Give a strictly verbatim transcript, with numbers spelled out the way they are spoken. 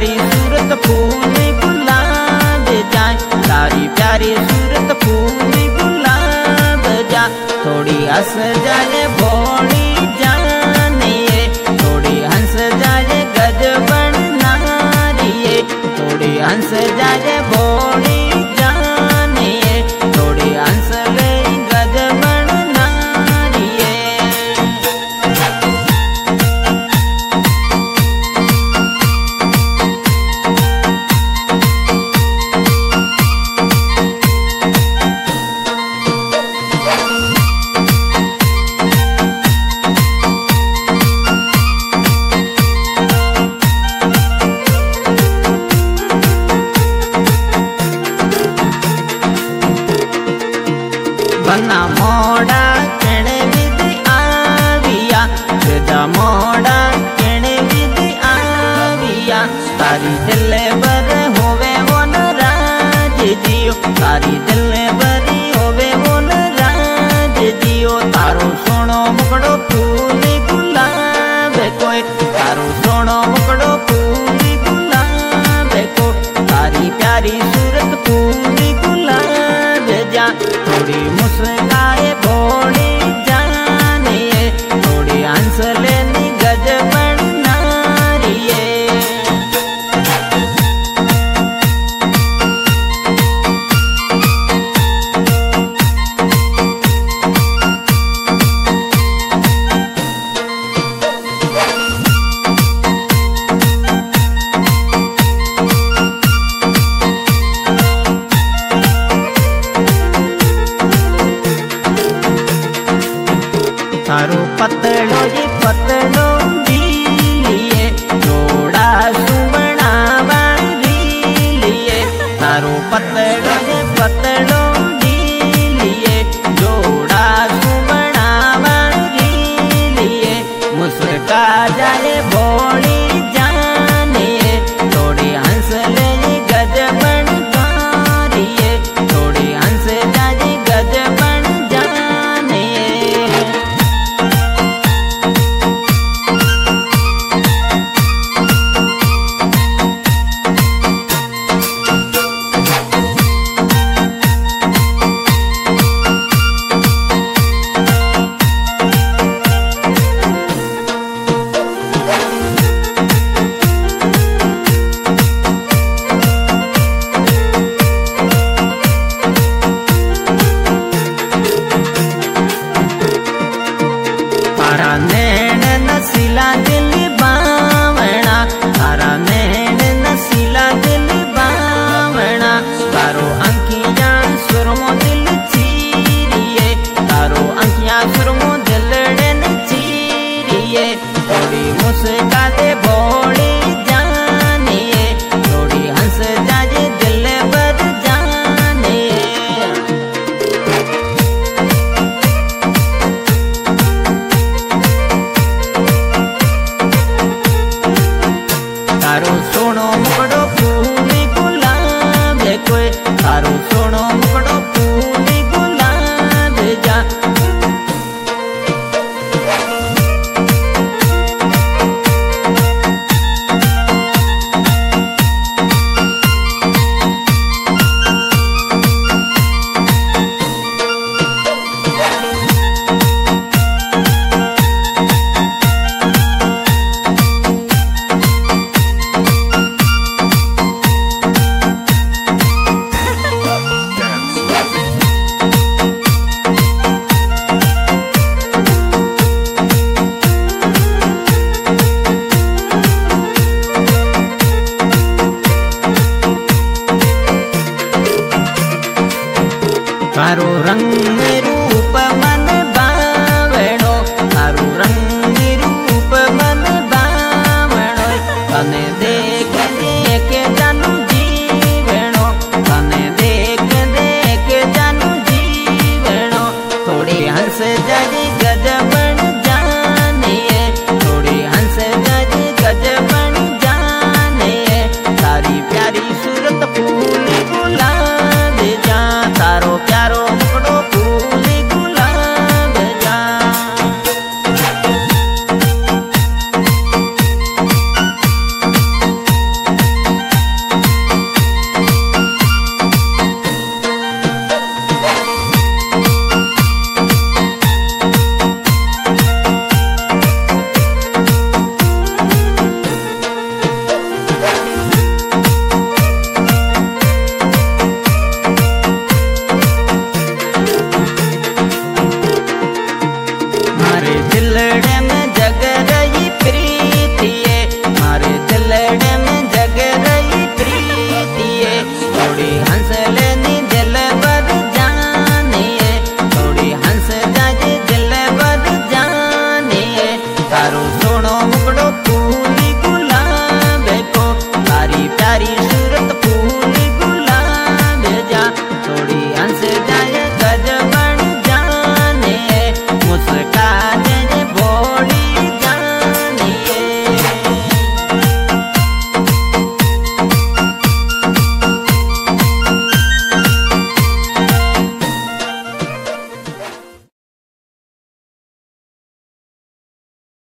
प्यारी सूरत फूल गुलाब जाए, तारी प्यारी सूरत फूल गुलाब जा। थोड़ी हंस जाए भोली जाने, थोड़ी हंस जाए गजबन नारिये, थोड़ी हंस जाए भोली जाने, थोड़ी हंस ले गजबन नारिये। बना मोड़ा केणे विधि आविया, तेजा मोड़ा केणे विधि आविया। तारी दिल बर होवे वो न राज जियो, तारी दिल बरी होवे वो न राज जियो। तारो सोनो मुकड़ो फूल गुलाब कोई, तारो सोनो मुकड़ो फूल गुलाब को। तारी प्यारी सूरत फूल गुलाब जा। थोड़ी मुस्काए भोली जाने, थोड़ी हंस लेनी गजबन नारिये। तारो पतलो जी पतलो लिए, जोड़ा सुमणा वाली लिए। तारो पतलो जी पतलो लिए, जोड़ा सुमणा वाली लिए। मुस्का जाए भोली जाने, थोड़ी हंस ले गजबन नारिये, थोड़ी हंस जाए गजबन जाने। तारा नैन नसीला दिल बावना, तारा नैन नसीला दिल बावना। तारो अंखियां सुरमो दिल चीरिये, तारो अंखियां सुरमो दिलड़न चीरिये। थोड़ी मुस्का दे भोली जानिए, थोड़ी हंस जाए दिल बर जाने। तारो सोनो मुकड़ो फूल गुलाब कोई, तारो सोनो मुकड़ो फूल गुलाब जा। तारो रंग रूप मन बावणो, तारो रंग रूप मन बावणो। तने दे